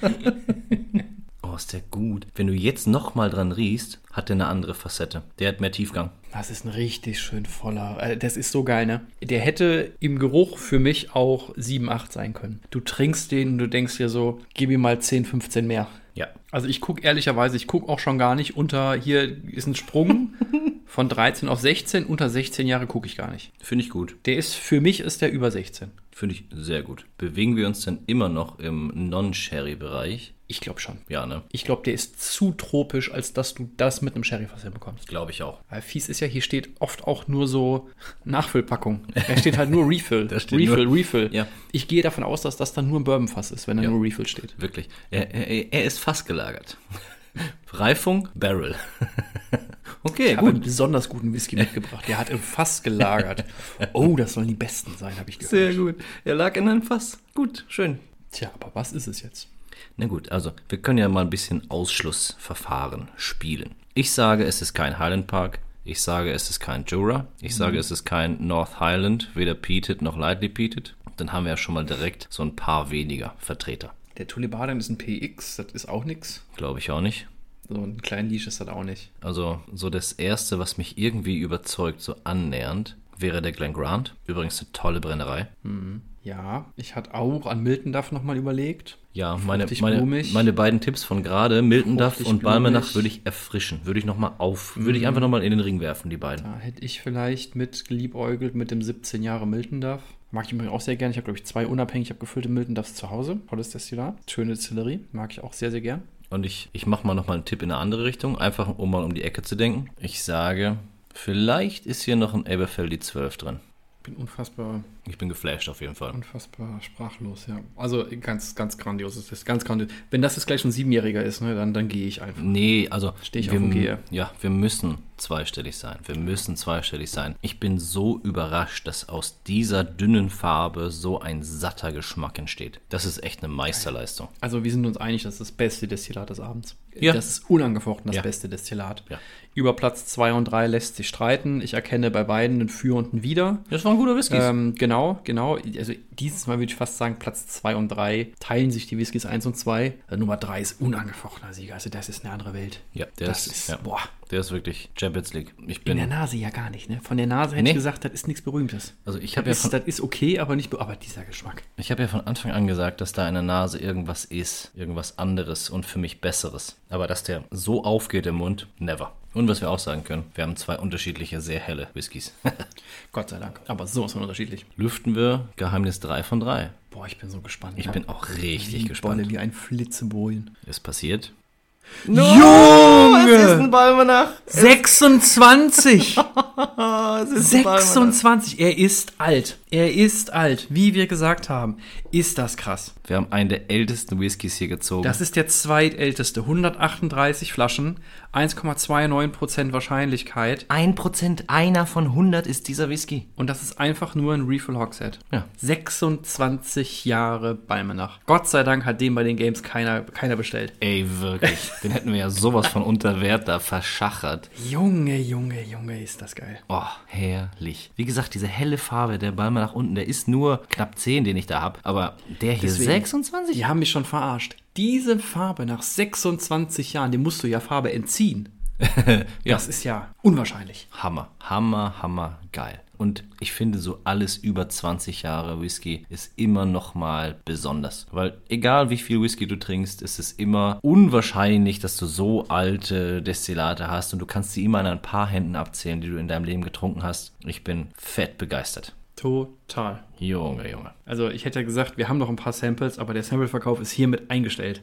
B: Oh, ist der gut. Wenn du jetzt nochmal dran riechst, hat der eine andere Facette. Der hat mehr Tiefgang.
A: Das ist ein richtig schön voller. Das ist so geil, ne? Der hätte im Geruch für mich auch sieben, acht sein können. Du trinkst den und du denkst dir so, gib ihm mal zehn, fünfzehn mehr.
B: Ja.
A: Also ich gucke ehrlicherweise, ich gucke auch schon gar nicht unter, hier ist ein Sprung von dreizehn auf sechzehn, unter sechzehn Jahre gucke ich gar nicht.
B: Finde ich gut.
A: Der ist, für mich ist der über sechzehn.
B: Finde ich sehr gut. Bewegen wir uns denn immer noch im Non-Sherry-Bereich?
A: Ich glaube schon.
B: Ja, ne?
A: Ich glaube, der ist zu tropisch, als dass du das mit einem Sherry-Fass hinbekommst.
B: Glaube ich auch.
A: Weil fies ist ja, hier steht oft auch nur so Nachfüllpackung. Da steht halt nur Refill.
B: Da steht
A: Refill,
B: nur,
A: Refill.
B: Ja.
A: Ich gehe davon aus, dass das dann nur ein Bourbonfass ist, wenn da ja. nur Refill steht.
B: Wirklich. Er, er, er ist fast gelagert. Reifung, Barrel. Okay,
A: ich habe einen besonders guten Whisky mitgebracht. Der hat im Fass gelagert. Oh, das sollen die besten sein, habe ich gehört.
B: Sehr gut. Er lag in einem Fass. Gut, schön.
A: Tja, aber was ist es jetzt?
B: Na gut, also wir können ja mal ein bisschen Ausschlussverfahren spielen. Ich sage, es ist kein Highland Park. Ich sage, es ist kein Jura. Ich sage, mhm. es ist kein North Highland, weder peated noch lightly peated. Dann haben wir ja schon mal direkt so ein paar weniger Vertreter.
A: Der Tully Barden ist ein P X, das ist auch nix.
B: Glaube ich auch nicht.
A: So einen kleinen Leash ist das auch nicht.
B: Also so das Erste, was mich irgendwie überzeugt, so annähernd, wäre der Glen Grant. Übrigens eine tolle Brennerei.
A: Mhm. Ja, ich hatte auch an Milton Duff nochmal überlegt.
B: Ja, meine, meine, meine beiden Tipps von gerade, Milton Duff und Balmenach, würde ich erfrischen. Würde ich nochmal auf, mhm. würde ich einfach nochmal in den Ring werfen, die beiden.
A: Da hätte ich vielleicht mit geliebäugelt mit dem siebzehn Jahre Milton Duff. Mag ich übrigens auch sehr gerne. Ich habe, glaube ich, zwei unabhängig abgefüllte Milton Duffs zu Hause. Tolles Destillat. Schöne Distillerie. Mag ich auch sehr, sehr gern.
B: Und ich, ich mache mal nochmal einen Tipp in eine andere Richtung, einfach um mal um die Ecke zu denken. Ich sage, vielleicht ist hier noch ein Aberfeldy zwölf drin.
A: Ich bin unfassbar...
B: Ich bin geflasht auf jeden Fall.
A: Unfassbar sprachlos, ja. Also ganz, ganz grandios ist das. Ganz grandios. Wenn das jetzt gleich schon Siebenjähriger ist, ne, dann, dann gehe ich einfach.
B: Nee, also
A: stehe ich auf und gehe.
B: Ja, wir müssen zweistellig sein. Wir müssen zweistellig sein. Ich bin so überrascht, dass aus dieser dünnen Farbe so ein satter Geschmack entsteht. Das ist echt eine Meisterleistung.
A: Also wir sind uns einig, das ist das beste Destillat des Abends.
B: Ja.
A: Das ist unangefochten das ja. beste Destillat.
B: Ja.
A: Über Platz zwei und drei lässt sich streiten. Ich erkenne bei beiden ein Für und ein Wider.
B: Das waren gute Whiskys.
A: Ähm, genau, genau. Also dieses Mal würde ich fast sagen, Platz zwei und drei teilen sich die Whiskys eins und zwei. Also Nummer drei ist unangefochtener Sieger. Also das ist eine andere Welt.
B: Ja, der
A: das
B: ist,
A: ist
B: ja.
A: boah.
B: Der ist wirklich Champions League. Ich bin
A: in der Nase ja gar nicht, ne? Von der Nase hätte
B: nee.
A: ich gesagt, das ist nichts Berühmtes.
B: Also ich habe
A: ja
B: von,
A: ist, das ist okay, aber nicht, aber dieser Geschmack.
B: Ich habe ja von Anfang an gesagt, dass da in der Nase irgendwas ist, irgendwas anderes und für mich Besseres. Aber dass der so aufgeht im Mund, never. Und was wir auch sagen können, wir haben zwei unterschiedliche, sehr helle Whiskys.
A: Gott sei Dank. Aber sowas von unterschiedlich.
B: Lüften wir Geheimnis drei von drei.
A: Boah, ich bin so gespannt.
B: Ich
A: ja.
B: bin auch richtig
A: wie
B: gespannt.
A: Bolle, wie ein Flitzebojen.
B: Es passiert.
A: No, Junge!
B: Es ist ein Balmenach.
A: sechsundzwanzig!
B: es ist
A: sechsundzwanzig! Er ist alt. Er ist alt. Wie wir gesagt haben, ist das krass.
B: Wir haben einen der ältesten Whiskys hier gezogen.
A: Das ist der zweitälteste. hundertachtunddreißig Flaschen, eins Komma neunundzwanzig Prozent Wahrscheinlichkeit.
B: ein Prozent einer von hundert ist dieser Whisky.
A: Und das ist einfach nur ein Refill Hogshead.
B: Ja.
A: sechsundzwanzig Jahre Balmenach. Gott sei Dank hat den bei den Games keiner, keiner bestellt.
B: Ey, wirklich. Den hätten wir ja sowas von unter Wert da verschachert.
A: Junge, Junge, Junge, ist das geil.
B: Oh, herrlich. Wie gesagt, diese helle Farbe, der Balmenach unten, der ist nur knapp zehn, den ich da habe. Aber der hier
A: Deswegen,
B: sechsundzwanzig?
A: Die haben mich schon verarscht. Diese Farbe nach sechsundzwanzig Jahren, dem musst du ja Farbe entziehen.
B: Ja.
A: Das ist ja unwahrscheinlich.
B: Hammer, Hammer, Hammer, geil. Und ich finde, so alles über zwanzig Jahre Whisky ist immer noch mal besonders. Weil egal wie viel Whisky du trinkst, ist es immer unwahrscheinlich, dass du so alte Destillate hast. Und du kannst sie immer an ein paar Händen abzählen, die du in deinem Leben getrunken hast. Ich bin fett begeistert.
A: Total.
B: Junge, Junge.
A: Also ich hätte ja gesagt, wir haben noch ein paar Samples, aber der Sampleverkauf ist hiermit eingestellt.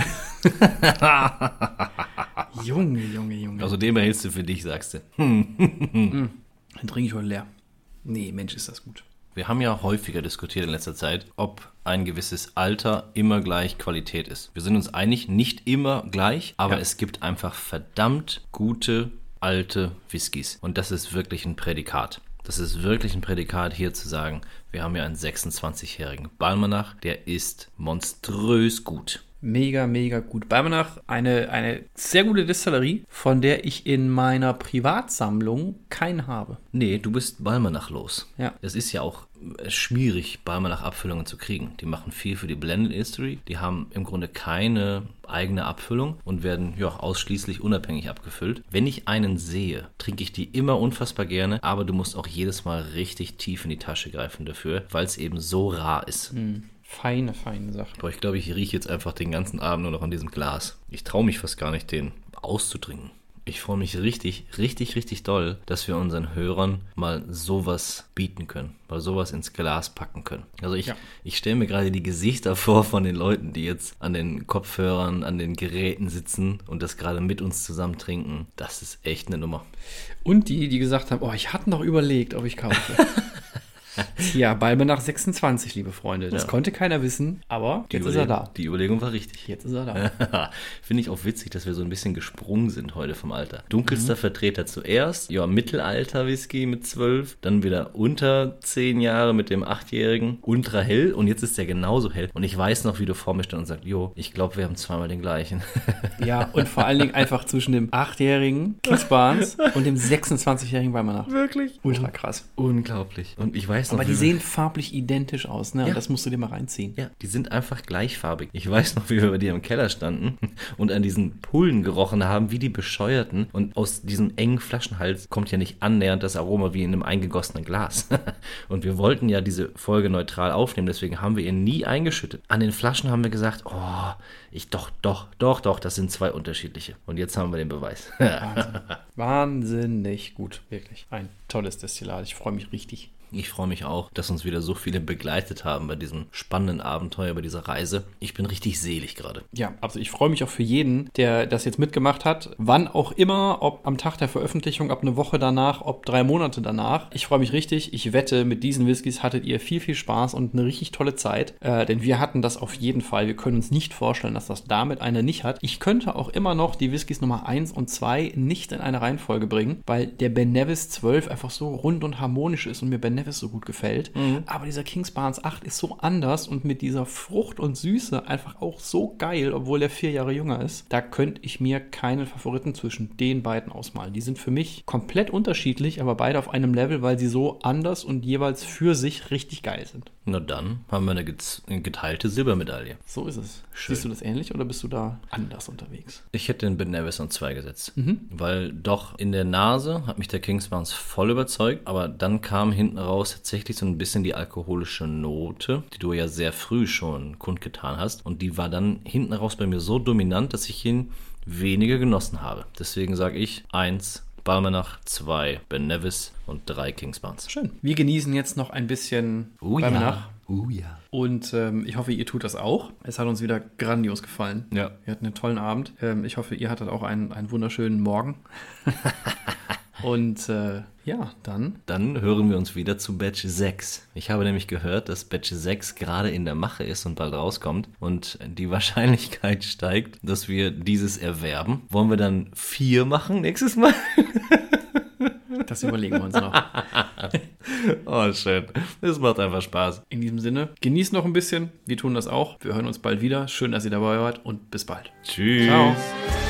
A: Junge, Junge, Junge.
B: Also den behältst du für dich, sagst du.
A: Dann trinke ich heute leer. Nee, Mensch, ist das gut.
B: Wir haben ja häufiger diskutiert in letzter Zeit, ob ein gewisses Alter immer gleich Qualität ist. Wir sind uns einig, nicht immer gleich, aber ja. Es gibt einfach verdammt gute alte Whiskys. Und das ist wirklich ein Prädikat. Das ist wirklich ein Prädikat, hier zu sagen, wir haben ja einen sechsundzwanzigjährigen Balmenach, der ist monströs gut.
A: Mega, mega gut. Balmenach, eine, eine sehr gute Distillerie, von der ich in meiner Privatsammlung keinen habe.
B: Nee, du bist Balmenach los.
A: Ja.
B: Es ist ja auch schwierig, Balmenach-Abfüllungen zu kriegen. Die machen viel für die Blended Distillery. Die haben im Grunde keine eigene Abfüllung und werden ja ausschließlich unabhängig abgefüllt. Wenn ich einen sehe, trinke ich die immer unfassbar gerne, aber du musst auch jedes Mal richtig tief in die Tasche greifen dafür, weil es eben so rar ist.
A: Mhm. Feine, feine Sache.
B: Boah, ich glaube, ich rieche jetzt einfach den ganzen Abend nur noch an diesem Glas. Ich traue mich fast gar nicht, den auszutrinken. Ich freue mich richtig, richtig, richtig doll, dass wir unseren Hörern mal sowas bieten können, mal sowas ins Glas packen können. Also ich, ja. ich stelle mir gerade die Gesichter vor von den Leuten, die jetzt an den Kopfhörern, an den Geräten sitzen und das gerade mit uns zusammen trinken. Das ist echt eine Nummer.
A: Und die, die gesagt haben, oh, ich hatte noch überlegt, ob ich kaufe. Ja, Balmenach sechsundzwanzig, liebe Freunde. Das ja. konnte keiner wissen, aber
B: die
A: jetzt ist er da.
B: Die Überlegung war richtig.
A: Jetzt ist er da.
B: Finde ich auch witzig, dass wir so ein bisschen gesprungen sind heute vom Alter. Dunkelster mhm. Vertreter zuerst, ja, Mittelalter-Whisky mit zwölf, dann wieder unter zehn Jahre mit dem achtjährigen, ultra hell und jetzt ist der genauso hell. Und ich weiß noch, wie du vor mir stand und sagst, jo, ich glaube, wir haben zweimal den gleichen.
A: Ja, und vor allen Dingen einfach zwischen dem achtjährigen Keith Barnes und dem sechsundzwanzigjährigen Balmenach.
B: Wirklich?
A: Ultra krass.
B: Unglaublich. Und ich weiß weiß noch,
A: Aber die sehen farblich identisch aus, ne? Ja. Und das musst du dir mal reinziehen.
B: Ja, die sind einfach gleichfarbig. Ich weiß noch, wie wir bei dir im Keller standen und an diesen Pullen gerochen haben, wie die Bescheuerten. Und aus diesem engen Flaschenhals kommt ja nicht annähernd das Aroma wie in einem eingegossenen Glas. Und wir wollten ja diese Folge neutral aufnehmen, deswegen haben wir ihn nie eingeschüttet. An den Flaschen haben wir gesagt, oh, ich doch, doch, doch, doch, das sind zwei unterschiedliche. Und jetzt haben wir den Beweis.
A: Wahnsinn. Wahnsinnig gut, wirklich. Ein tolles Destillat. Ich freue mich richtig.
B: Ich freue mich auch, dass uns wieder so viele begleitet haben bei diesem spannenden Abenteuer, bei dieser Reise. Ich bin richtig selig gerade.
A: Ja, also ich freue mich auch für jeden, der das jetzt mitgemacht hat. Wann auch immer, ob am Tag der Veröffentlichung, ob eine Woche danach, ob drei Monate danach. Ich freue mich richtig. Ich wette, mit diesen Whiskys hattet ihr viel, viel Spaß und eine richtig tolle Zeit. Äh, denn wir hatten das auf jeden Fall. Wir können uns nicht vorstellen, dass das damit einer nicht hat. Ich könnte auch immer noch die Whiskys Nummer eins und zwei nicht in eine Reihenfolge bringen, weil der Ben Nevis zwölf einfach so rund und harmonisch ist und mir Ben Nevis so gut gefällt. Mhm. Aber dieser Kingsbarns acht ist so anders und mit dieser Frucht und Süße einfach auch so geil, obwohl er vier Jahre jünger ist. Da könnte ich mir keinen Favoriten zwischen den beiden ausmalen. Die sind für mich komplett unterschiedlich, aber beide auf einem Level, weil sie so anders und jeweils für sich richtig geil sind.
B: Na dann haben wir eine geteilte Silbermedaille.
A: So ist es. Schön. Siehst du das ähnlich oder bist du da anders unterwegs?
B: Ich hätte den Ben Nevis an zwei gesetzt. Mhm. Weil doch in der Nase hat mich der Kingsbarns voll überzeugt, aber dann kam hinten raus tatsächlich so ein bisschen die alkoholische Note, die du ja sehr früh schon kundgetan hast. Und die war dann hinten raus bei mir so dominant, dass ich ihn weniger genossen habe. Deswegen sage ich eins Balmenach, zwei Ben Nevis und drei Kingsbarns.
A: Schön. Wir genießen jetzt noch ein bisschen
B: oh, Balmenach. Ja.
A: Oh ja. Und ähm, ich hoffe, ihr tut das auch. Es hat uns wieder grandios gefallen.
B: Ja.
A: Wir hatten einen tollen Abend. Ähm, ich hoffe, ihr hattet auch einen, einen wunderschönen Morgen. Und äh, ja, dann...
B: Dann hören wir uns wieder zu Batch sechs. Ich habe nämlich gehört, dass Batch sechs gerade in der Mache ist und bald rauskommt. Und die Wahrscheinlichkeit steigt, dass wir dieses erwerben. Wollen wir dann vier machen nächstes Mal?
A: Das überlegen wir uns noch.
B: Oh, schön. Das macht einfach Spaß.
A: In diesem Sinne, genießt noch ein bisschen. Wir tun das auch. Wir hören uns bald wieder. Schön, dass ihr dabei wart und bis bald.
B: Tschüss.
A: Ciao.